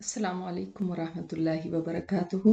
السلام علیکم ورحمۃ اللہ وبرکاتہ۔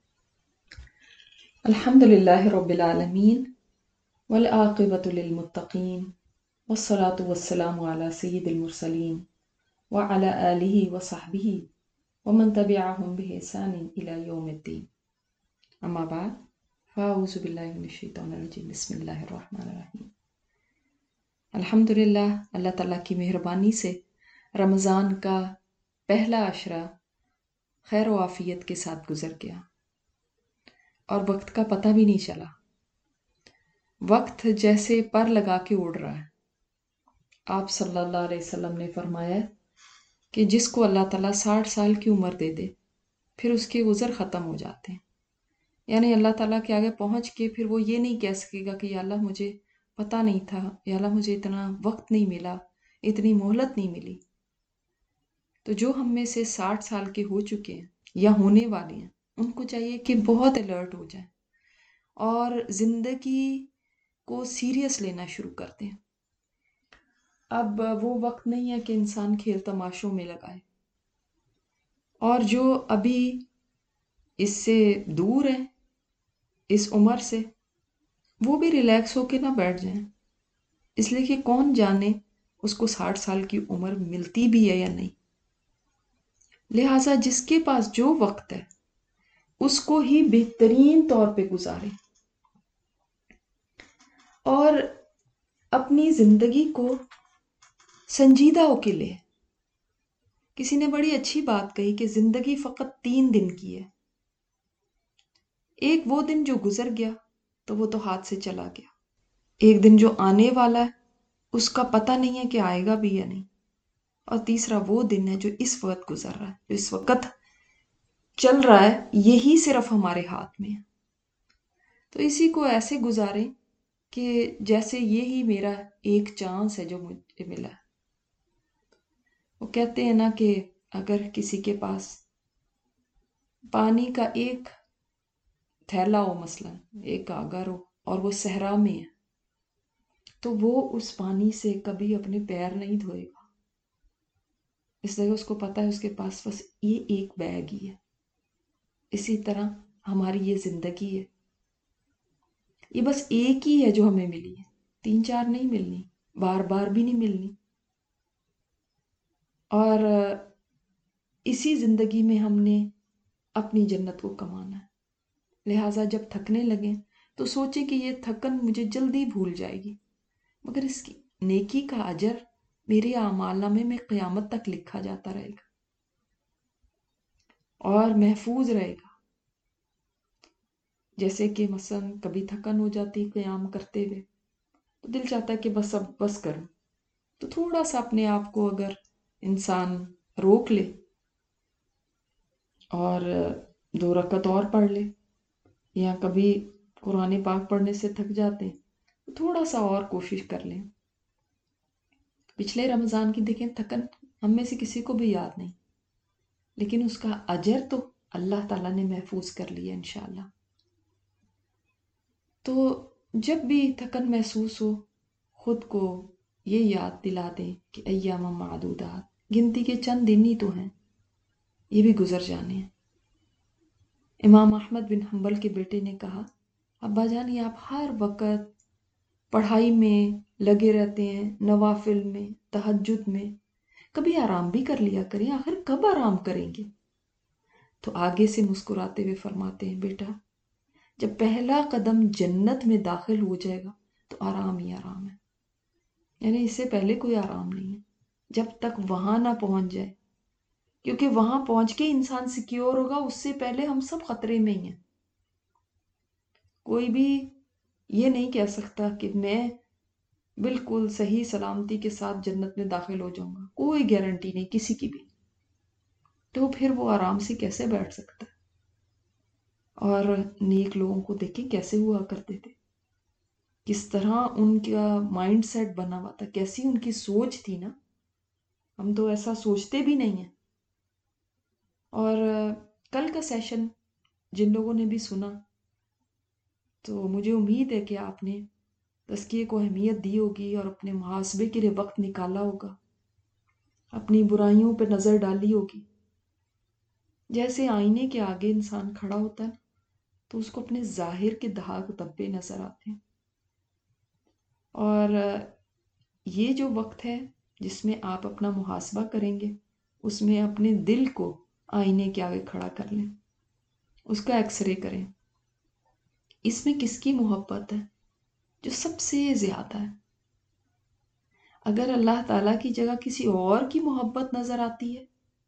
الحمد للہ رب العالمین والعاقبۃ للمتقین والصلاة والسلام علی سید المرسلین وعلی آلہ وصحبہ ومن تبعہم بإحسان الی یوم الدین، اما بعد فاعوذ باللہ من الشیطان الرجیم، بسم اللہ الرحمن الرحیم۔ الحمد للہ، اللہ تعالیٰ کی مہربانی سے رمضان کا پہلا عشرہ خیر و عافیت کے ساتھ گزر گیا اور وقت کا پتہ بھی نہیں چلا۔ وقت جیسے پر لگا کے اڑ رہا ہے۔ آپ صلی اللہ علیہ وسلم نے فرمایا کہ جس کو اللہ تعالیٰ 60 سال کی عمر دے دے پھر اس کے عذر ختم ہو جاتے ہیں، یعنی اللہ تعالیٰ کے آگے پہنچ کے پھر وہ یہ نہیں کہہ سکے گا کہ یا اللہ مجھے پتہ نہیں تھا، یا اللہ مجھے اتنا وقت نہیں ملا، اتنی مہلت نہیں ملی۔ تو جو ہم میں سے 60 سال کے ہو چکے ہیں یا ہونے والے ہیں، ان کو چاہیے کہ بہت الرٹ ہو جائیں اور زندگی کو سیریس لینا شروع کر دیں۔ اب وہ وقت نہیں ہے کہ انسان کھیل تماشوں میں لگائے، اور جو ابھی اس سے دور ہیں اس عمر سے، وہ بھی ریلیکس ہو کے نہ بیٹھ جائیں، اس لیے کہ کون جانے اس کو 60 سال کی عمر ملتی بھی ہے یا نہیں۔ لہٰذا جس کے پاس جو وقت ہے اس کو ہی بہترین طور پہ گزارے اور اپنی زندگی کو سنجیدہ ہو کے لے۔ کسی نے بڑی اچھی بات کہی کہ زندگی فقط 3 دن کی ہے۔ ایک وہ دن جو گزر گیا تو وہ تو ہاتھ سے چلا گیا، ایک دن جو آنے والا ہے اس کا پتہ نہیں ہے کہ آئے گا بھی یا نہیں، اور تیسرا وہ دن ہے جو اس وقت گزر رہا ہے، جو اس وقت چل رہا ہے، یہی صرف ہمارے ہاتھ میں ہے۔ تو اسی کو ایسے گزاریں کہ جیسے یہی میرا ایک چانس ہے جو مجھے ملا ہے۔ وہ کہتے ہیں نا کہ اگر کسی کے پاس پانی کا ایک تھیلا ہو، مثلا ایک گاگر ہو، اور وہ صحرا میں ہے، تو وہ اس پانی سے کبھی اپنے پیر نہیں دھوئے گا، اس لیے اس کو پتہ ہے اس کے پاس بس یہ ایک بیگ ہی ہے۔ اسی طرح ہماری یہ زندگی ہے، یہ بس ایک ہی ہے جو ہمیں ملی ہے، 3 4 نہیں ملنی، بار بار بھی نہیں ملنی۔ اور اسی زندگی میں ہم نے اپنی جنت کو کمانا ہے۔ لہٰذا جب تھکنے لگیں تو سوچیں کہ یہ تھکن مجھے جلدی بھول جائے گی، مگر اس کی نیکی کا اجر میرے اعمال نامے میں قیامت تک لکھا جاتا رہے گا اور محفوظ رہے گا۔ جیسے کہ مثلا کبھی تھکن ہو جاتی قیام کرتے ہوئے تو دل چاہتا ہے کہ بس اب بس کروں، تو تھوڑا سا اپنے آپ کو اگر انسان روک لے اور 2 رکعت اور پڑھ لے، یا کبھی قرآن پاک پڑھنے سے تھک جاتے ہیں تو تھوڑا سا اور کوشش کر لیں۔ پچھلے رمضان کی دیکھیں تھکن ہم میں سے کسی کو بھی یاد نہیں، لیکن اس کا اجر تو اللہ تعالیٰ نے محفوظ کر لیا انشاءاللہ۔ تو جب بھی تھکن محسوس ہو خود کو یہ یاد دلا دیں کہ ایام معدودات، گنتی کے چند دن ہی تو ہیں، یہ بھی گزر جانے ہیں۔ امام احمد بن حنبل کے بیٹے نے کہا، ابا جانی آپ ہر وقت پڑھائی میں لگے رہتے ہیں، نوافل میں، تہجد میں، کبھی آرام بھی کر لیا کریں، آخر کب آرام کریں گے؟ تو آگے سے مسکراتے ہوئے فرماتے ہیں، بیٹا جب پہلا قدم جنت میں داخل ہو جائے گا تو آرام ہی آرام ہے، یعنی اس سے پہلے کوئی آرام نہیں ہے جب تک وہاں نہ پہنچ جائے، کیونکہ وہاں پہنچ کے انسان سیکیور ہوگا، اس سے پہلے ہم سب خطرے میں ہی ہیں۔ کوئی بھی یہ نہیں کہہ سکتا کہ میں بالکل صحیح سلامتی کے ساتھ جنت میں داخل ہو جاؤں گا، کوئی گارنٹی نہیں کسی کی بھی، تو پھر وہ آرام سے کیسے بیٹھ سکتا ہے؟ اور نیک لوگوں کو دیکھیں کیسے ہوا کرتے تھے، کس طرح ان کا مائنڈ سیٹ بنا ہوا تھا، کیسی ان کی سوچ تھی نا، ہم تو ایسا سوچتے بھی نہیں ہیں۔ اور کل کا سیشن جن لوگوں نے بھی سنا تو مجھے امید ہے کہ آپ نے تزکیے کو اہمیت دی ہوگی اور اپنے محاسبے کے لیے وقت نکالا ہوگا، اپنی برائیوں پہ نظر ڈالی ہوگی، جیسے آئینے کے آگے انسان کھڑا ہوتا ہے تو اس کو اپنے ظاہر کے داغ دبے نظر آتے ہیں، اور یہ جو وقت ہے جس میں آپ اپنا محاسبہ کریں گے، اس میں اپنے دل کو آئینے کے آگے کھڑا کر لیں، اس کا ایکس رے کریں، اس میں کس کی محبت ہے جو سب سے زیادہ ہے؟ اگر اللہ تعالیٰ کی جگہ کسی اور کی محبت نظر آتی ہے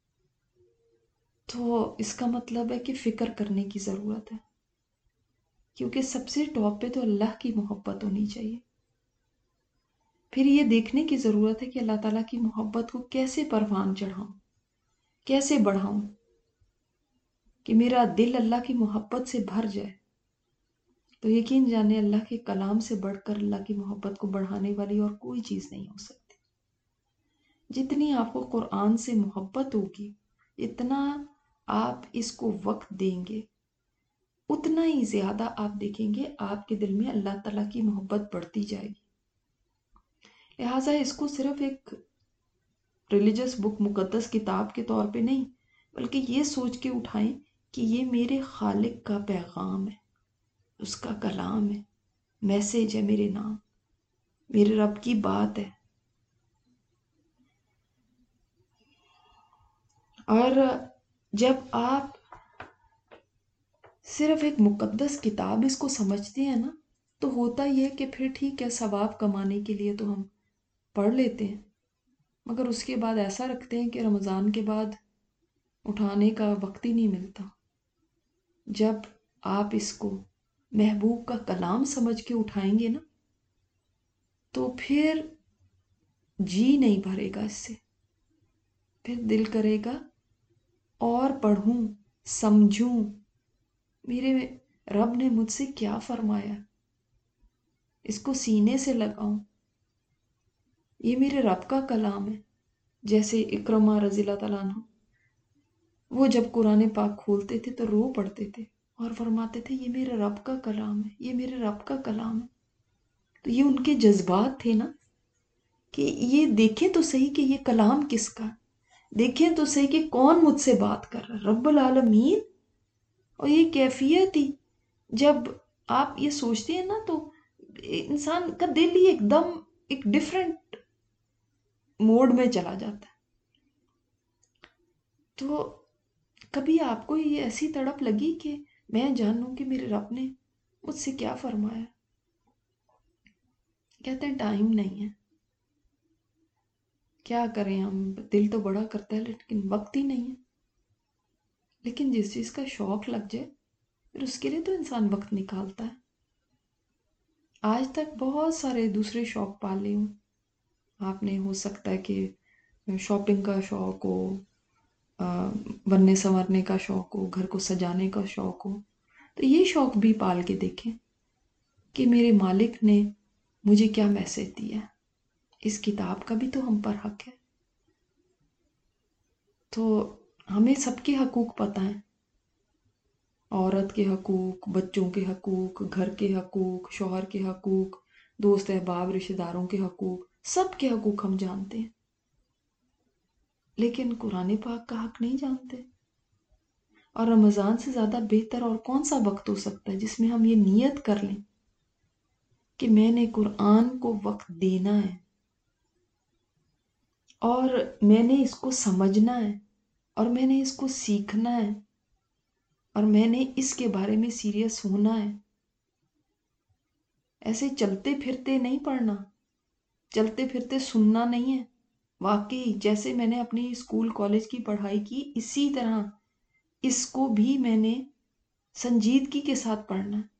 تو اس کا مطلب ہے کہ فکر کرنے کی ضرورت ہے، کیونکہ سب سے ٹاپ پہ تو اللہ کی محبت ہونی چاہیے۔ پھر یہ دیکھنے کی ضرورت ہے کہ اللہ تعالیٰ کی محبت کو کیسے پروان چڑھاؤں، کیسے بڑھاؤں کہ میرا دل اللہ کی محبت سے بھر جائے۔ تو یقین جانے اللہ کے کلام سے بڑھ کر اللہ کی محبت کو بڑھانے والی اور کوئی چیز نہیں ہو سکتی۔ جتنی آپ کو قرآن سے محبت ہوگی، اتنا آپ اس کو وقت دیں گے، اتنا ہی زیادہ آپ دیکھیں گے آپ کے دل میں اللہ تعالیٰ کی محبت بڑھتی جائے گی۔ لہٰذا اس کو صرف ایک ریلیجس بک، مقدس کتاب کے طور پہ نہیں، بلکہ یہ سوچ کے اٹھائیں کہ یہ میرے خالق کا پیغام ہے، اس کا کلام ہے، میسیج ہے، میرے نام، میرے رب کی بات ہے۔ اور جب آپ صرف ایک مقدس کتاب اس کو سمجھتے ہیں نا، تو ہوتا یہ کہ پھر ٹھیک ہے، ثواب کمانے کے لیے تو ہم پڑھ لیتے ہیں، مگر اس کے بعد ایسا رکھتے ہیں کہ رمضان کے بعد اٹھانے کا وقت ہی نہیں ملتا۔ جب آپ اس کو محبوب کا کلام سمجھ کے اٹھائیں گے نا، تو پھر جی نہیں بھرے گا اس سے، پھر دل کرے گا اور پڑھوں، سمجھوں، میرے رب نے مجھ سے کیا فرمایا، اس کو سینے سے لگاؤں، یہ میرے رب کا کلام ہے۔ جیسے اکرمہ رضی اللہ تعالیٰ عنہ، وہ جب قرآن پاک کھولتے تھے تو رو پڑتے تھے اور فرماتے تھے یہ میرے رب کا کلام ہے، یہ میرے رب کا کلام ہے۔ تو یہ ان کے جذبات تھے نا، کہ یہ دیکھیں تو صحیح کہ یہ کلام کس کا، دیکھیں تو صحیح کہ کون مجھ سے بات کر رہا ہے، رب العالمین۔ اور یہ کیفیت ہی جب آپ یہ سوچتے ہیں نا، تو انسان کا دل ہی ایک دم ایک ڈیفرنٹ موڈ میں چلا جاتا ہے۔ تو کبھی آپ کو یہ ایسی تڑپ لگی کہ میں جانوں کہ میرے رب نے مجھ سے کیا فرمایا؟ کہتے ہیں ٹائم نہیں ہے، کیا کریں ہم، دل تو بڑا کرتا ہے لیکن وقت ہی نہیں ہے۔ لیکن جس چیز کا شوق لگ جائے پھر اس کے لیے تو انسان وقت نکالتا ہے۔ آج تک بہت سارے دوسرے شوق پالے ہوں آپ نے، ہو سکتا ہے کہ شاپنگ کا شوق ہو، بننے سنورنے کا شوق ہو، گھر کو سجانے کا شوق ہو، تو یہ شوق بھی پال کے دیکھیں کہ میرے مالک نے مجھے کیا میسج دیا ہے۔ اس کتاب کا بھی تو ہم پر حق ہے۔ تو ہمیں سب کے حقوق پتہ ہیں، عورت کے حقوق، بچوں کے حقوق، گھر کے حقوق، شوہر کے حقوق، دوست احباب رشتہ داروں کے حقوق، سب کے حقوق ہم جانتے ہیں، لیکن قرآن پاک کا حق نہیں جانتے۔ اور رمضان سے زیادہ بہتر اور کون سا وقت ہو سکتا ہے جس میں ہم یہ نیت کر لیں کہ میں نے قرآن کو وقت دینا ہے، اور میں نے اس کو سمجھنا ہے، اور میں نے اس کو سیکھنا ہے، اور میں نے اس کے بارے میں سیریس ہونا ہے۔ ایسے چلتے پھرتے نہیں پڑھنا، چلتے پھرتے سننا نہیں ہے۔ واقعی جیسے میں نے اپنی اسکول کالج کی پڑھائی کی، اسی طرح اس کو بھی میں نے سنجیدگی کے ساتھ پڑھنا ہے۔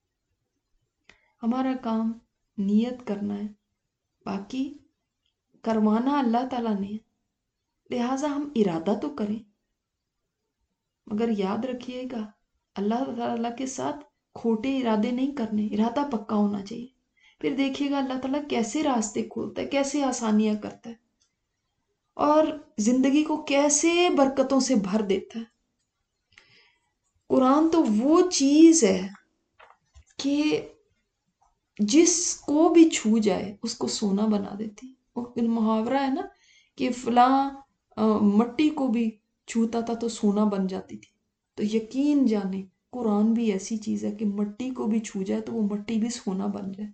ہمارا کام نیت کرنا ہے، باقی کروانا اللہ تعالیٰ نے، لہٰذا ہم ارادہ تو کریں، مگر یاد رکھیے گا اللہ تعالیٰ کے ساتھ کھوٹے ارادے نہیں کرنے، ارادہ پکا ہونا چاہیے۔ پھر دیکھیے گا اللہ تعالیٰ کیسے راستے کھولتا ہے، کیسے آسانیاں کرتا ہے، اور زندگی کو کیسے برکتوں سے بھر دیتا ہے۔ قرآن تو وہ چیز ہے کہ جس کو بھی چھو جائے اس کو سونا بنا دیتی۔ وہ محاورہ ہے نا کہ فلاں مٹی کو بھی چھوتا تھا تو سونا بن جاتی تھی. تو یقین جانے قرآن بھی ایسی چیز ہے کہ مٹی کو بھی چھو جائے تو وہ مٹی بھی سونا بن جائے.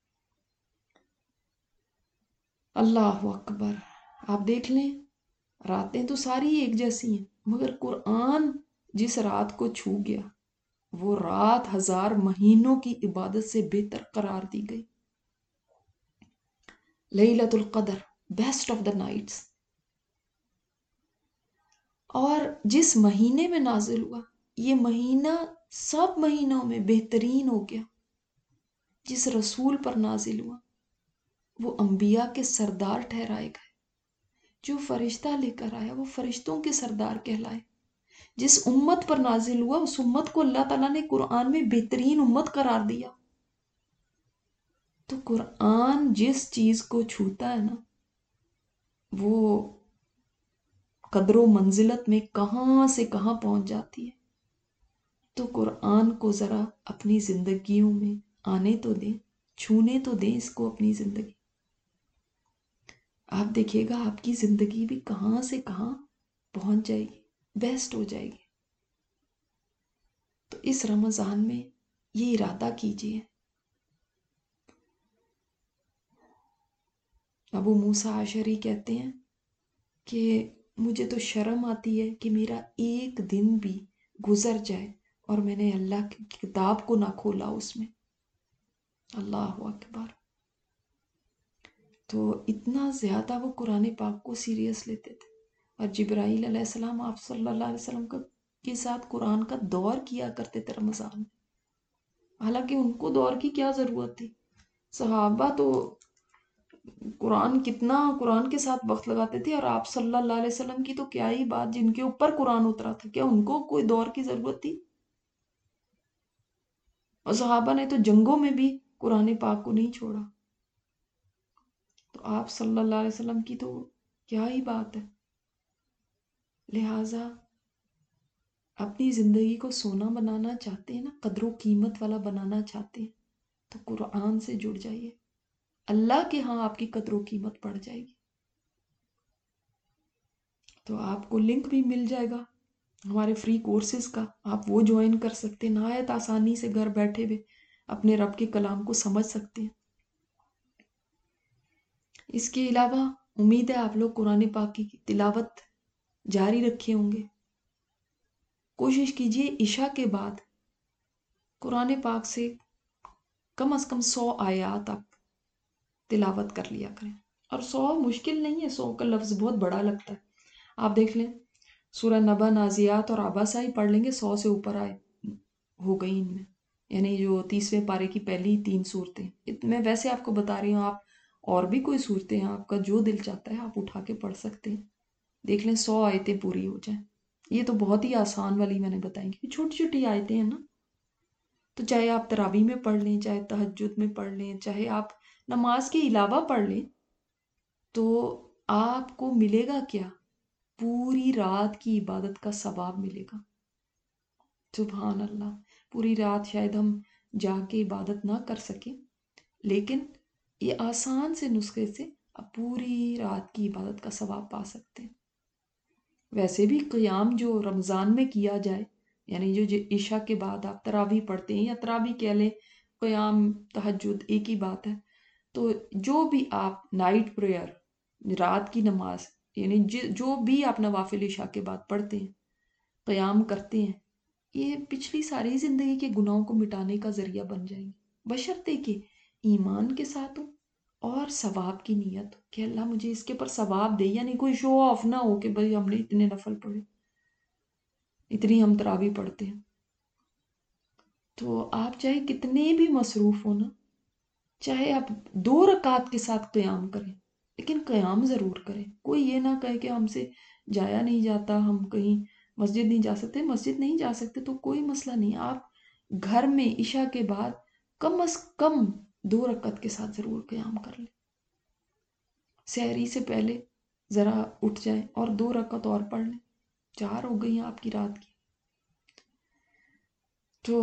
اللہ اکبر. آپ دیکھ لیں راتیں تو ساری ایک جیسی ہیں، مگر قرآن جس رات کو چھو گیا وہ رات 1000 مہینوں کی عبادت سے بہتر قرار دی گئی. لیلۃ القدر، بیسٹ آف دا نائٹس. اور جس مہینے میں نازل ہوا یہ مہینہ سب مہینوں میں بہترین ہو گیا. جس رسول پر نازل ہوا وہ انبیاء کے سردار ٹھہرائے گئے. جو فرشتہ لے کر آیا وہ فرشتوں کے سردار کہلائے. جس امت پر نازل ہوا اس امت کو اللہ تعالیٰ نے قرآن میں بہترین امت قرار دیا. تو قرآن جس چیز کو چھوتا ہے نا وہ قدر و منزلت میں کہاں سے کہاں پہنچ جاتی ہے. تو قرآن کو ذرا اپنی زندگیوں میں آنے تو دیں، چھونے تو دیں اس کو اپنی زندگی. آپ دیکھیے گا آپ کی زندگی بھی کہاں سے کہاں پہنچ جائے گی، بیسٹ ہو جائے گی. تو اس رمضان میں یہ ارادہ کیجیے. ابو موسیٰ اشعری کہتے ہیں کہ مجھے تو شرم آتی ہے کہ میرا ایک دن بھی گزر جائے اور میں نے اللہ کی کتاب کو نہ کھولا اس میں. اللہ اکبر. تو اتنا زیادہ وہ قرآن پاک کو سیریس لیتے تھے. اور جبرائیل علیہ السلام آپ صلی اللہ علیہ وسلم کے ساتھ قرآن کا دور کیا کرتے تھے رمضان میں. حالانکہ ان کو دور کی کیا ضرورت تھی، صحابہ تو قرآن کے ساتھ وقت لگاتے تھے. اور آپ صلی اللہ علیہ وسلم کی تو کیا ہی بات، جن کے اوپر قرآن اترا تھا کیا ان کو کوئی دور کی ضرورت تھی؟ اور صحابہ نے تو جنگوں میں بھی قرآن پاک کو نہیں چھوڑا. تو آپ صلی اللہ علیہ وسلم کی تو کیا ہی بات ہے. لہٰذا اپنی زندگی کو سونا بنانا چاہتے ہیں نا، قدر و قیمت والا بنانا چاہتے ہیں تو قرآن سے جڑ جائیے. اللہ کے ہاں آپ کی قدر و قیمت بڑھ جائے گی. تو آپ کو لنک بھی مل جائے گا ہمارے فری کورسز کا، آپ وہ جوائن کر سکتے ہیں. نہایت آسانی سے گھر بیٹھے ہوئے اپنے رب کے کلام کو سمجھ سکتے ہیں. اس کے علاوہ امید ہے آپ لوگ قرآن پاک کی تلاوت جاری رکھے ہوں گے. کوشش کیجئے عشاء کے بعد قرآن پاک سے کم از کم 100 آیات آپ تلاوت کر لیا کریں. اور 100 مشکل نہیں ہے، 100 کا لفظ بہت بڑا لگتا ہے. آپ دیکھ لیں سورہ نبا، نازیات اور عبسہ ہی پڑھ لیں گے 100 سے اوپر آئے ہو گئی ان میں. یعنی جو 30ویں پارے کی پہلی 3 صورتیں. میں ویسے آپ کو بتا رہی ہوں، آپ اور بھی کوئی صورتیں ہیں آپ کا جو دل چاہتا ہے آپ اٹھا کے پڑھ سکتے ہیں. دیکھ لیں 100 آیتیں پوری ہو جائیں. یہ تو بہت ہی آسان والی میں نے بتائیں گی، چھوٹی چھوٹی آیتیں ہیں نا. تو چاہے آپ تراویح میں پڑھ لیں، چاہے تہجد میں پڑھ لیں، چاہے آپ نماز کے علاوہ پڑھ لیں، تو آپ کو ملے گا کیا؟ پوری رات کی عبادت کا ثواب ملے گا. سبحان اللہ. پوری رات شاید ہم جا کے عبادت نہ کر سکیں، لیکن یہ آسان سے نسخے سے آپ پوری رات کی عبادت کا ثواب پا سکتے ہیں. ویسے بھی قیام جو رمضان میں کیا جائے، یعنی جو عشاء کے بعد آپ تراویح پڑھتے ہیں، یا تراویح کہہ لیں، قیام تہجد ایک ہی بات ہے. تو جو بھی آپ نائٹ پریئر، رات کی نماز، یعنی جو بھی آپ نوافل عشاء کے بعد پڑھتے ہیں، قیام کرتے ہیں، یہ پچھلی ساری زندگی کے گناہوں کو مٹانے کا ذریعہ بن جائیں گے، بشرطے کہ ایمان کے ساتھ ہو اور ثواب کی نیت ہو کہ اللہ مجھے اس کے پر ثواب دے. یعنی کوئی شو آف نہ ہو کہ بھئی ہم نے اتنے نفل پڑھے، اتنی ہم تراویح پڑھتے ہیں. تو آپ چاہے کتنے بھی مصروف ہو نا، چاہے آپ 2 رکعت کے ساتھ قیام کریں، لیکن قیام ضرور کریں. کوئی یہ نہ کہے کہ ہم سے جایا نہیں جاتا، ہم کہیں مسجد نہیں جا سکتے. مسجد نہیں جا سکتے تو کوئی مسئلہ نہیں، آپ گھر میں عشاء کے بعد کم از کم 2 رکعت کے ساتھ ضرور قیام کر لیں. سحری سے پہلے ذرا اٹھ جائیں اور 2 رکعت اور پڑھ لیں، 4 ہو گئی ہیں آپ کی رات کی. تو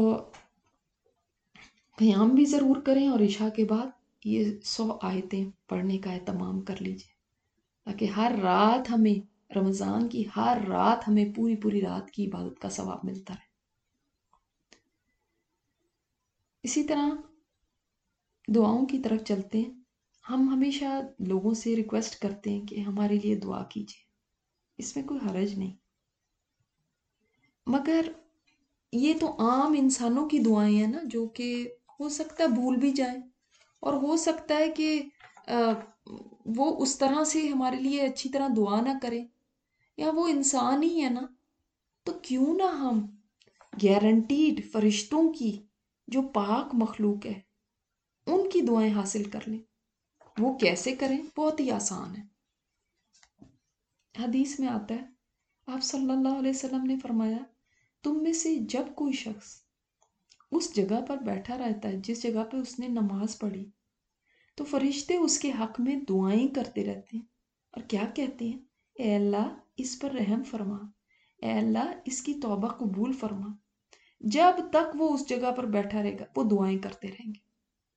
قیام بھی ضرور کریں اور عشاء کے بعد یہ 100 آیتیں پڑھنے کا اہتمام کر لیجئے، تاکہ ہر رات ہمیں رمضان کی ہر رات ہمیں پوری پوری رات کی عبادت کا ثواب ملتا رہے۔ اسی طرح دعاؤں کی طرف چلتے ہیں۔ ہم ہمیشہ لوگوں سے ریکویسٹ کرتے ہیں کہ ہمارے لیے دعا کیجیے، اس میں کوئی حرج نہیں، مگر یہ تو عام انسانوں کی دعائیں ہیں نا، جو کہ ہو سکتا ہے بھول بھی جائیں، اور ہو سکتا ہے کہ وہ اس طرح سے ہمارے لیے اچھی طرح دعا نہ کریں، یا وہ انسان ہی ہے نا، تو کیوں نہ ہم گارنٹیڈ فرشتوں کی جو پاک مخلوق ہے ان کی دعائیں حاصل کر لیں۔ وہ کیسے کریں؟ بہت ہی آسان ہے۔ حدیث میں آتا ہے، آپ صلی اللہ علیہ وسلم نے فرمایا، تم میں سے جب کوئی شخص اس جگہ پر بیٹھا رہتا ہے جس جگہ پہ اس نے نماز پڑھی، تو فرشتے اس کے حق میں دعائیں کرتے رہتے ہیں، اور کیا کہتے ہیں؟ اے اللہ اس پر رحم فرما، اے اللہ اس کی توبہ قبول فرما۔ جب تک وہ اس جگہ پر بیٹھا رہے گا وہ دعائیں کرتے رہیں گے،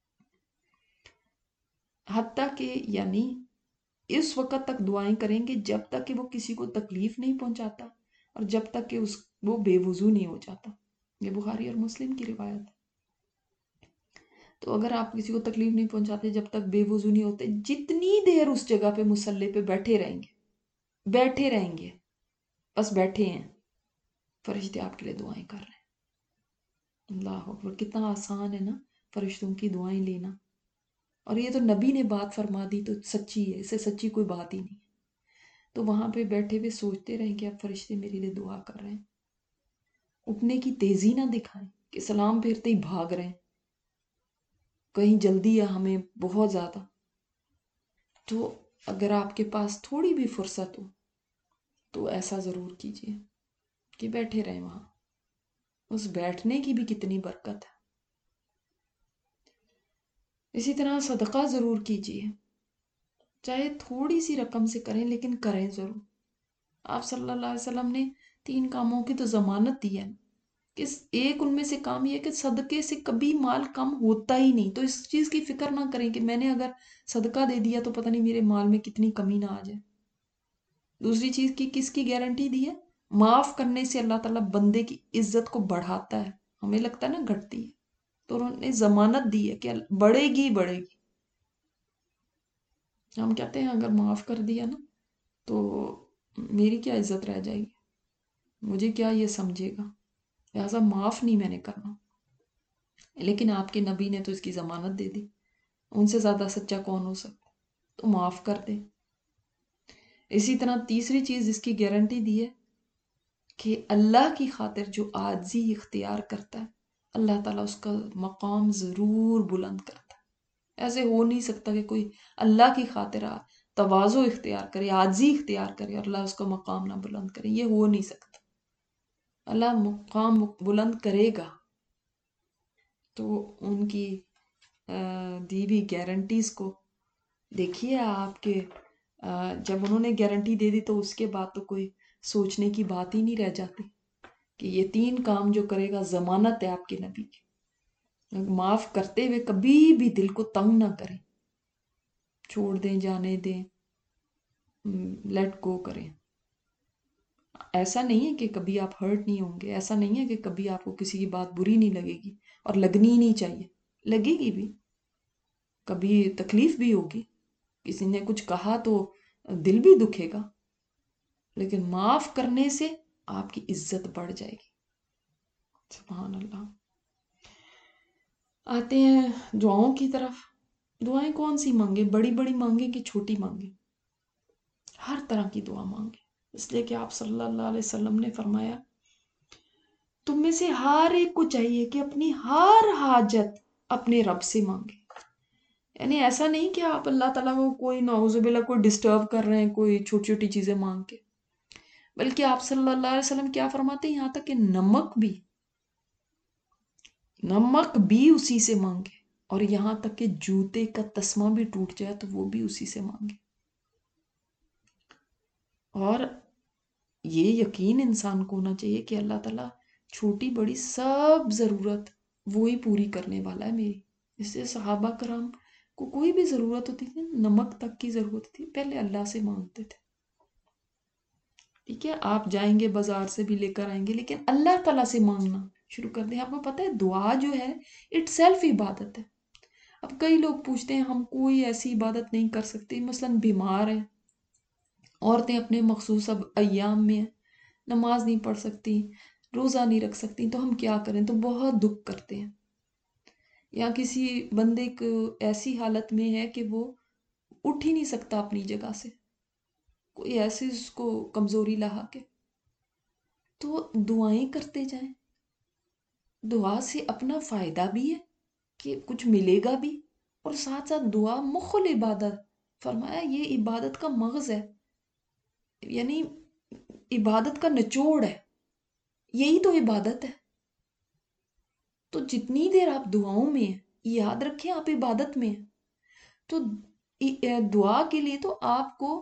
حتیٰ کہ یعنی اس وقت تک دعائیں کریں گے جب تک کہ وہ کسی کو تکلیف نہیں پہنچاتا، اور جب تک کہ وہ بے وضو نہیں ہو جاتا۔ یہ بخاری اور مسلم کی روایت ہے۔ تو اگر آپ کسی کو تکلیف نہیں پہنچاتے جب تک بے وضو نہیں ہوتے، جتنی دیر اس جگہ پہ مصلی پہ بیٹھے رہیں گے، بس بیٹھے ہیں، فرشتے آپ کے لیے دعائیں کر رہے ہیں۔ اللہ اکبر، کتنا آسان ہے نا فرشتوں کی دعائیں لینا، اور یہ تو نبی نے بات فرما دی تو سچی ہے، اس سے سچی کوئی بات ہی نہیں۔ تو وہاں پہ بیٹھے ہوئے سوچتے رہیں کہ اب فرشتے میرے لیے دعا کر رہے ہیں، اٹھنے کی تیزی نہ دکھائیں کہ سلام پھیرتے ہی بھاگ رہے ہیں، کہیں جلدی ہے ہمیں بہت زیادہ۔ تو اگر آپ کے پاس تھوڑی بھی فرصت ہو تو ایسا ضرور کیجیے کہ بیٹھے رہیں وہاں، اس بیٹھنے کی بھی کتنی برکت ہے۔ اسی طرح صدقہ ضرور کیجیے، چاہے تھوڑی سی رقم سے کریں لیکن کریں ضرور۔ آپ صلی اللہ علیہ وسلم نے 3 کاموں کی تو ضمانت دی ہے، کہ ایک ان میں سے کام یہ ہے کہ صدقے سے کبھی مال کم ہوتا ہی نہیں، تو اس چیز کی فکر نہ کریں کہ میں نے اگر صدقہ دے دیا تو پتہ نہیں میرے مال میں کتنی کمی نہ آ جائے۔ دوسری چیز کی کس کی گارنٹی دی ہے؟ معاف کرنے سے اللہ تعالیٰ بندے کی عزت کو بڑھاتا ہے، ہمیں لگتا ہے نا گھٹتی ہے، تو انہوں نے ضمانت دی ہے کہ بڑھے گی بڑھے گی۔ ہم کہتے ہیں اگر معاف کر دیا نا تو میری کیا عزت رہ جائے گی، مجھے کیا یہ سمجھے گا، لہٰذا معاف نہیں میں نے کرنا۔ لیکن آپ کے نبی نے تو اس کی ضمانت دے دی، ان سے زیادہ سچا کون ہو سکتا، تو معاف کر دے۔ اسی طرح تیسری چیز اس کی گارنٹی دی ہے کہ اللہ کی خاطر جو عاجزی اختیار کرتا ہے اللہ تعالیٰ اس کا مقام ضرور بلند کرتا ہے۔ ایسے ہو نہیں سکتا کہ کوئی اللہ کی خاطر تواضع اختیار کرے، عاجزی اختیار کرے، اور اللہ اس کا مقام نہ بلند کرے، یہ ہو نہیں سکتا۔ اللہ مقام بلند کرے گا۔ تو ان کی دی ہوئی گارنٹیز کو دیکھیے آپ کے، جب انہوں نے گارنٹی دے دی تو اس کے بعد تو کوئی سوچنے کی بات ہی نہیں رہ جاتی کہ یہ 3 کام جو کرے گا ضمانت ہے آپ کے نبی کی۔ معاف کرتے ہوئے کبھی بھی دل کو تنگ نہ کریں، چھوڑ دیں، جانے دیں، لیٹ گو کریں۔ ایسا نہیں ہے کہ کبھی آپ ہرٹ نہیں ہوں گے، ایسا نہیں ہے کہ کبھی آپ کو کسی کی بات بری نہیں لگے گی، اور لگنی ہی نہیں چاہیے، لگے گی بھی، کبھی تکلیف بھی ہوگی، کسی نے کچھ کہا تو دل بھی دکھے گا، لیکن معاف کرنے سے آپ کی عزت بڑھ جائے گی۔ سبحان اللہ۔ آتے ہیں دعاؤں کی طرف۔ دعائیں کون سی مانگے؟ بڑی بڑی مانگے کہ چھوٹی مانگے؟ ہر طرح کی دعا مانگے، اس لیے کہ آپ صلی اللہ علیہ وسلم نے فرمایا، تم میں سے ہر ایک کو چاہیے کہ اپنی ہر حاجت اپنے رب سے مانگے۔ یعنی ایسا نہیں کہ آپ اللہ تعالیٰ کو کوئی نعوذ باللہ کوئی ڈسٹرب کر رہے ہیں کوئی چھوٹی چھوٹی چیزیں مانگ کے، بلکہ آپ صلی اللہ علیہ وسلم کیا فرماتے ہیں، یہاں تک کہ نمک بھی اسی سے مانگے، اور یہاں تک کہ جوتے کا تسمہ بھی ٹوٹ جائے تو وہ بھی اسی سے مانگے۔ اور یہ یقین انسان کو ہونا چاہیے کہ اللہ تعالیٰ چھوٹی بڑی سب ضرورت وہی پوری کرنے والا ہے میری۔ اس سے صحابہ کرام کو کوئی بھی ضرورت ہوتی تھی، نمک تک کی ضرورت تھی، پہلے اللہ سے مانگتے تھے۔ ٹھیک ہے، آپ جائیں گے بازار سے بھی لے کر آئیں گے، لیکن اللہ تعالیٰ سے مانگنا شروع کر دیں۔ آپ کو پتہ ہے دعا جو ہے اٹ سیلف عبادت ہے۔ اب کئی لوگ پوچھتے ہیں ہم کوئی ایسی عبادت نہیں کر سکتے، مثلا بیمار ہیں، عورتیں اپنے مخصوص اب ایام میں نماز نہیں پڑھ سکتی، روزہ نہیں رکھ سکتی، تو ہم کیا کریں؟ تو بہت دکھ کرتے ہیں۔ یا کسی بندے کو ایسی حالت میں ہے کہ وہ اٹھ ہی نہیں سکتا اپنی جگہ سے، کوئی ایسی اس کو کمزوری لاحق ہے، تو دعائیں کرتے جائیں۔ دعا سے اپنا فائدہ بھی ہے کہ کچھ ملے گا بھی، اور ساتھ ساتھ دعا مخ العبادت، فرمایا یہ عبادت کا مغز ہے، یعنی عبادت کا نچوڑ ہے، یہی تو عبادت ہے۔ تو جتنی دیر آپ دعاؤں میں ہیں، یاد رکھیں آپ عبادت میں ہیں، تو دعا کے لیے تو آپ کو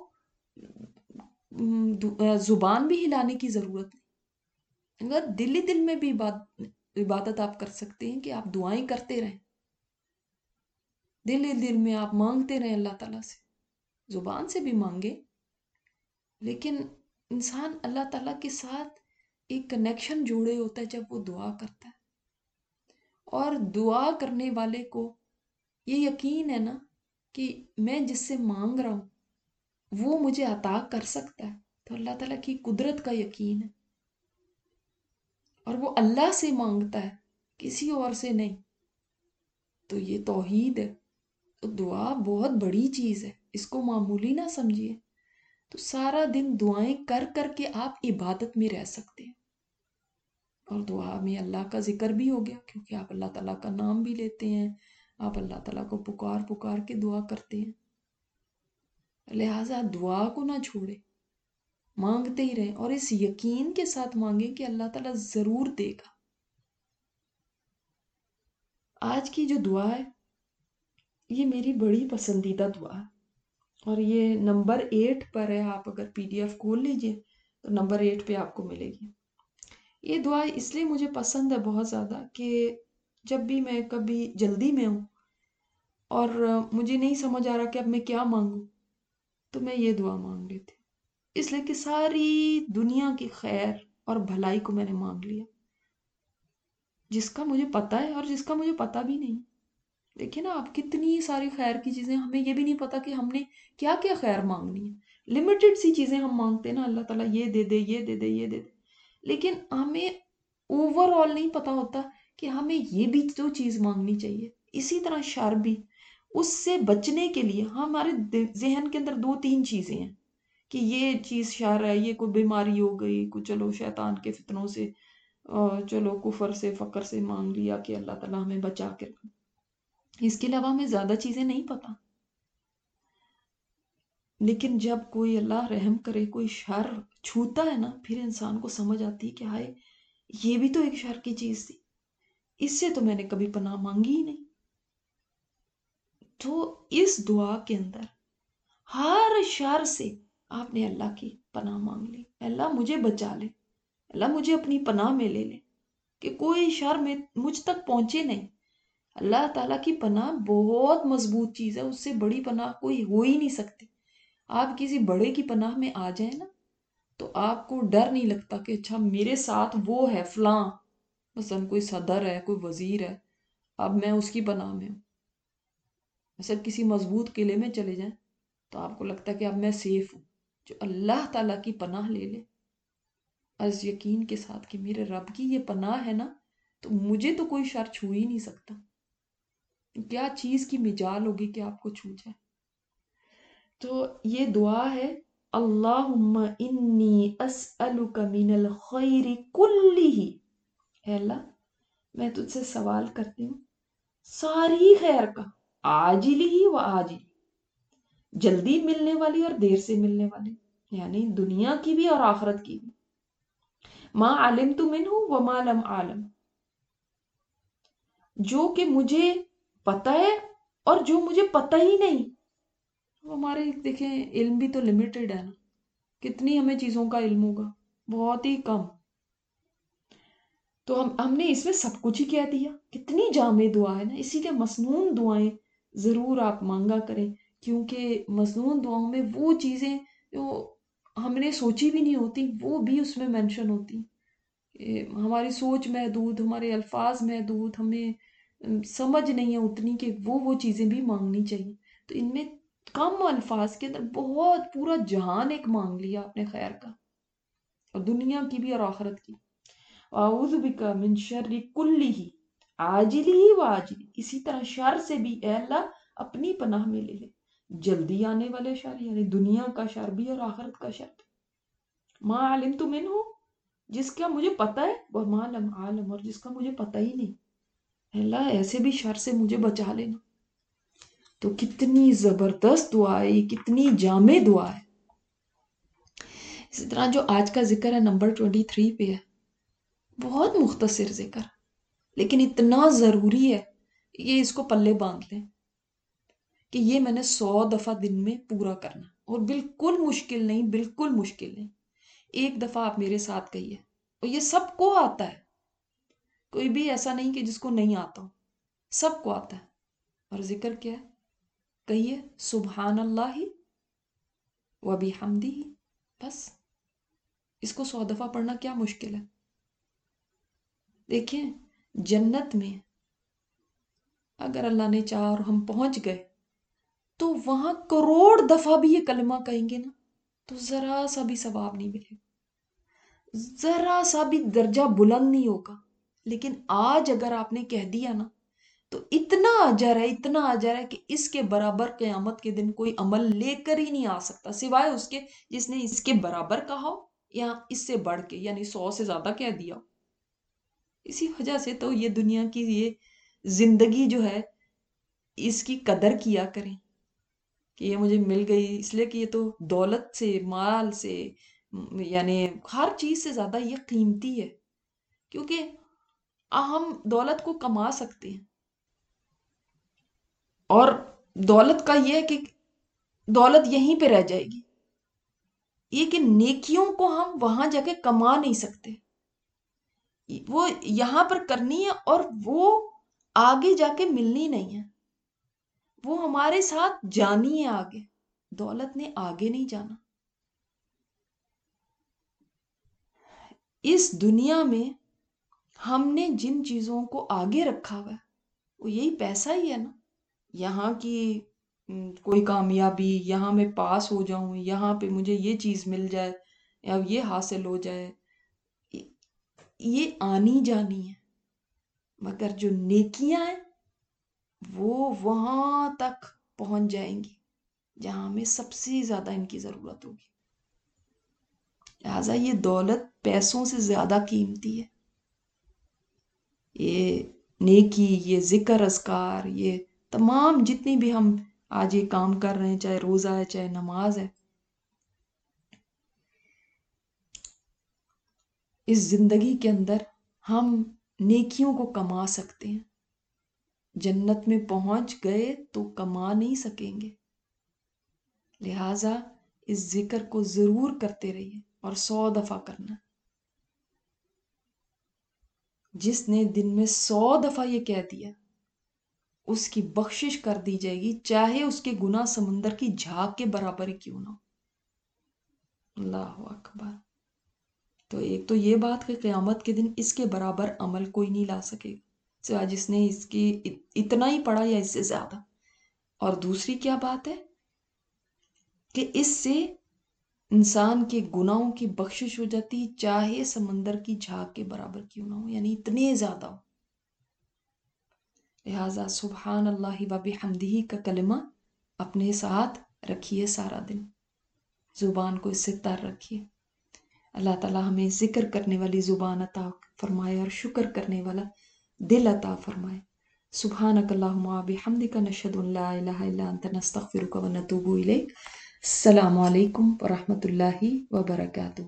زبان بھی ہلانے کی ضرورت نہیں، اگر دل ہی دل میں بھی عبادت آپ کر سکتے ہیں کہ آپ دعائیں کرتے رہیں، دل ہی دل میں آپ مانگتے رہیں اللہ تعالیٰ سے، زبان سے بھی مانگے، لیکن انسان اللہ تعالیٰ کے ساتھ ایک کنیکشن جوڑے ہوتا ہے جب وہ دعا کرتا ہے، اور دعا کرنے والے کو یہ یقین ہے نا کہ میں جس سے مانگ رہا ہوں وہ مجھے عطا کر سکتا ہے، تو اللہ تعالیٰ کی قدرت کا یقین ہے، اور وہ اللہ سے مانگتا ہے کسی اور سے نہیں، تو یہ توحید ہے۔ تو دعا بہت بڑی چیز ہے، اس کو معمولی نہ سمجھیے۔ تو سارا دن دعائیں کر کر کے آپ عبادت میں رہ سکتے ہیں، اور دعا میں اللہ کا ذکر بھی ہو گیا کیونکہ آپ اللہ تعالیٰ کا نام بھی لیتے ہیں، آپ اللہ تعالیٰ کو پکار پکار کے دعا کرتے ہیں، لہٰذا دعا کو نہ چھوڑے، مانگتے ہی رہیں، اور اس یقین کے ساتھ مانگیں کہ اللہ تعالیٰ ضرور دے گا۔ آج کی جو دعا ہے یہ میری بڑی پسندیدہ دعا ہے، اور یہ نمبر 8 پر ہے، آپ اگر PDF کھول لیجئے تو نمبر 8 پہ آپ کو ملے گی۔ یہ دعا اس لیے مجھے پسند ہے بہت زیادہ کہ جب بھی میں کبھی جلدی میں ہوں اور مجھے نہیں سمجھ آ رہا کہ اب میں کیا مانگوں، تو میں یہ دعا مانگ لیتی ہوں، اس لیے کہ ساری دنیا کی خیر اور بھلائی کو میں نے مانگ لیا، جس کا مجھے پتا ہے اور جس کا مجھے پتا بھی نہیں۔ دیکھیں نا آپ، کتنی ساری خیر کی چیزیں، ہمیں یہ بھی نہیں پتا کہ ہم نے کیا کیا خیر مانگنی ہے، لمیٹڈ سی چیزیں ہم مانگتے ہیں نا، اللہ تعالیٰ یہ دے دے، یہ دے دے، یہ دے دے، لیکن ہمیں اوور آل نہیں پتا ہوتا کہ ہمیں یہ بھی تو چیز مانگنی چاہیے۔ اسی طرح شر بھی، اس سے بچنے کے لیے ہمارے ذہن کے اندر 2-3 چیزیں ہیں کہ یہ چیز شر ہے، یہ کوئی بیماری ہو گئی، کوئی چلو شیطان کے فتنوں سے، چلو کفر سے، فقر سے مانگ لیا کہ اللہ تعالیٰ ہمیں بچا کے رکھے، اس کے علاوہ ہمیں زیادہ چیزیں نہیں پتا۔ لیکن جب کوئی اللہ رحم کرے، کوئی شر چھوتا ہے نا، پھر انسان کو سمجھ آتی ہے کہ ہائے یہ بھی تو ایک شر کی چیز تھی، اس سے تو میں نے کبھی پناہ مانگی ہی نہیں۔ تو اس دعا کے اندر ہر شر سے آپ نے اللہ کی پناہ مانگ لی، اللہ مجھے بچا لے، اللہ مجھے اپنی پناہ میں لے لے کہ کوئی شر میں مجھ تک پہنچے نہیں۔ اللہ تعالیٰ کی پناہ بہت مضبوط چیز ہے، اس سے بڑی پناہ کوئی ہو ہی نہیں سکتی۔ آپ کسی بڑے کی پناہ میں آ جائیں نا تو آپ کو ڈر نہیں لگتا کہ اچھا میرے ساتھ وہ ہے فلاں، مثلا کوئی صدر ہے، کوئی وزیر ہے، اب میں اس کی پناہ میں ہوں۔ مثلا کسی مضبوط قلعے میں چلے جائیں تو آپ کو لگتا ہے کہ اب میں سیف ہوں۔ جو اللہ تعالیٰ کی پناہ لے لے از یقین کے ساتھ کہ میرے رب کی یہ پناہ ہے نا، تو مجھے تو کوئی شر چھو ہی نہیں سکتا۔ کیا چیز کی مجال ہوگی کہ آپ کو چھو جائے؟ تو یہ دعا ہے، اللہم انی اسألک من الخیر کلہ، اے اللہ میں تجھ سے سوال کرتی ہوں ساری خیر کا، عاجلی ہی و آجلی، جلدی ملنے والی اور دیر سے ملنے والی، یعنی دنیا کی بھی اور آخرت کی بھی، ما علمت منہ وما لم عالم، جو کہ مجھے پتہ ہے اور جو مجھے پتہ ہی نہیں۔ ہمارے دیکھیں علم بھی تو لمیٹڈ ہے نا، کتنی ہمیں چیزوں کا علم ہوگا، بہت ہی کم، تو ہم نے اس میں سب کچھ ہی کہہ دیا۔ کتنی جامع دعا ہے نا، اسی لیے مسنون دعائیں ضرور آپ مانگا کریں، کیونکہ مسنون دعاؤں میں وہ چیزیں جو ہم نے سوچی بھی نہیں ہوتی وہ بھی اس میں مینشن ہوتی. ہماری سوچ محدود، ہمارے الفاظ محدود، ہمیں سمجھ نہیں ہے اتنی کہ وہ چیزیں بھی مانگنی چاہیے. تو ان میں کم الفاظ کے اندر بہت پورا جہان ایک مانگ لیا اپنے خیر کا، اور دنیا کی بھی اور آخرت کی. اعوذ بک من شر کلہ عاجلہ و آجلہ، اسی طرح شر سے بھی اے اللہ اپنی پناہ میں لے لے. جلدی آنے والے شر یعنی دنیا کا شر بھی اور آخرت کا شر بھی. ما علمت منہ، جس کا مجھے پتا ہے، وہ ما لم عالم، اور جس کا مجھے پتا ہی نہیں. اے اللہ ایسے بھی شر سے مجھے بچا لینا. تو کتنی زبردست دعا ہے یہ، کتنی جامع دعا ہے. اسی طرح جو آج کا ذکر ہے نمبر 23 پہ ہے، بہت مختصر ذکر لیکن اتنا ضروری ہے. یہ اس کو پلے باندھ لیں کہ یہ میں نے 100 دفعہ دن میں پورا کرنا، اور بالکل مشکل نہیں، بالکل مشکل نہیں. ایک دفعہ آپ میرے ساتھ کہیے، اور یہ سب کو آتا ہے، کوئی بھی ایسا نہیں کہ جس کو نہیں آتا ہو، سب کو آتا ہے. اور ذکر کیا ہے؟ کہیے سبحان اللہ و بحمدہ. بس اس کو 100 دفعہ پڑھنا کیا مشکل ہے؟ دیکھیں جنت میں اگر اللہ نے چاہا اور ہم پہنچ گئے تو وہاں کروڑ دفعہ بھی یہ کلمہ کہیں گے نا تو ذرا سا بھی ثواب نہیں ملے گا، ذرا سا بھی درجہ بلند نہیں ہوگا. لیکن آج اگر آپ نے کہہ دیا نا تو اتنا اجر ہے، اتنا اجر ہے کہ اس کے برابر قیامت کے دن کوئی عمل لے کر ہی نہیں آ سکتا سوائے اس کے جس نے اس کے برابر کہا ہو یا اس سے بڑھ کے، یعنی 100 سے زیادہ کہہ دیا ہو. اسی وجہ سے تو یہ دنیا کی یہ زندگی جو ہے اس کی قدر کیا کریں کہ یہ مجھے مل گئی، اس لیے کہ یہ تو دولت سے، مال سے، یعنی ہر چیز سے زیادہ یہ قیمتی ہے. کیونکہ ہم دولت کو کما سکتے ہیں، اور دولت کا یہ ہے کہ دولت یہیں پہ رہ جائے گی. یہ کہ نیکیوں کو ہم وہاں جا کے کما نہیں سکتے، وہ یہاں پر کرنی ہے اور وہ آگے جا کے ملنی نہیں ہے. وہ ہمارے ساتھ جانی ہے آگے، دولت نے آگے نہیں جانا. اس دنیا میں ہم نے جن چیزوں کو آگے رکھا ہوا ہے وہ یہی پیسہ ہی ہے نا. یہاں کی کوئی کامیابی، یہاں میں پاس ہو جاؤں، یہاں پہ مجھے یہ چیز مل جائے یا یہ حاصل ہو جائے، یہ آنی جانی ہے. مگر جو نیکیاں ہیں وہ وہاں تک پہنچ جائیں گی جہاں ہمیں سب سے زیادہ ان کی ضرورت ہوگی. لہٰذا یہ دولت پیسوں سے زیادہ قیمتی ہے. یہ نیکی، یہ ذکر اذکار، یہ تمام جتنی بھی ہم آج یہ کام کر رہے ہیں، چاہے روزہ ہے چاہے نماز ہے، اس زندگی کے اندر ہم نیکیوں کو کما سکتے ہیں. جنت میں پہنچ گئے تو کما نہیں سکیں گے. لہٰذا اس ذکر کو ضرور کرتے رہیے اور 100 دفعہ کرنا. جس نے دن میں 100 دفعہ یہ کہہ دیا اس کی بخشش کر دی جائے گی، چاہے اس کے گناہ سمندر کی جھاگ کے برابر ہی کیوں نہ ہو. اللہ اکبر. تو ایک تو یہ بات کہ قیامت کے دن اس کے برابر عمل کوئی نہیں لا سکے گا سوائے جس نے اس کی اتنا ہی پڑھا یا اس سے زیادہ. اور دوسری کیا بات ہے کہ اس سے انسان کے گناہوں کی بخشش ہو جاتی، چاہے سمندر کی جھاگ کے برابر کیوں نہ ہو، یعنی اتنے زیادہ ہو. لہٰذا سبحان اللہ و بحمدہ کا کلمہ اپنے ساتھ رکھیے سارا دن، زبان کو اس سے تر رکھیے. اللہ تعالی ہمیں ذکر کرنے والی زبان عطا فرمائے اور شکر کرنے والا دل عطا فرمائے. سبحانک اللہم و بحمدک، نشہد ان لا الہ الا انت، نستغفرک و نتوب الیک. السلام علیکم ورحمۃ اللہ وبرکاتہ.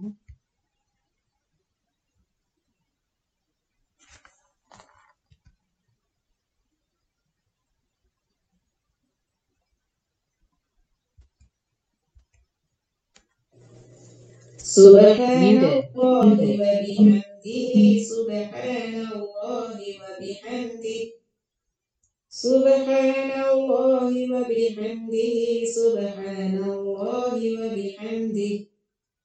سبحان الله وبحمده سبحان الله وبحمده سبحان الله وبحمده سبحان الله وبحمده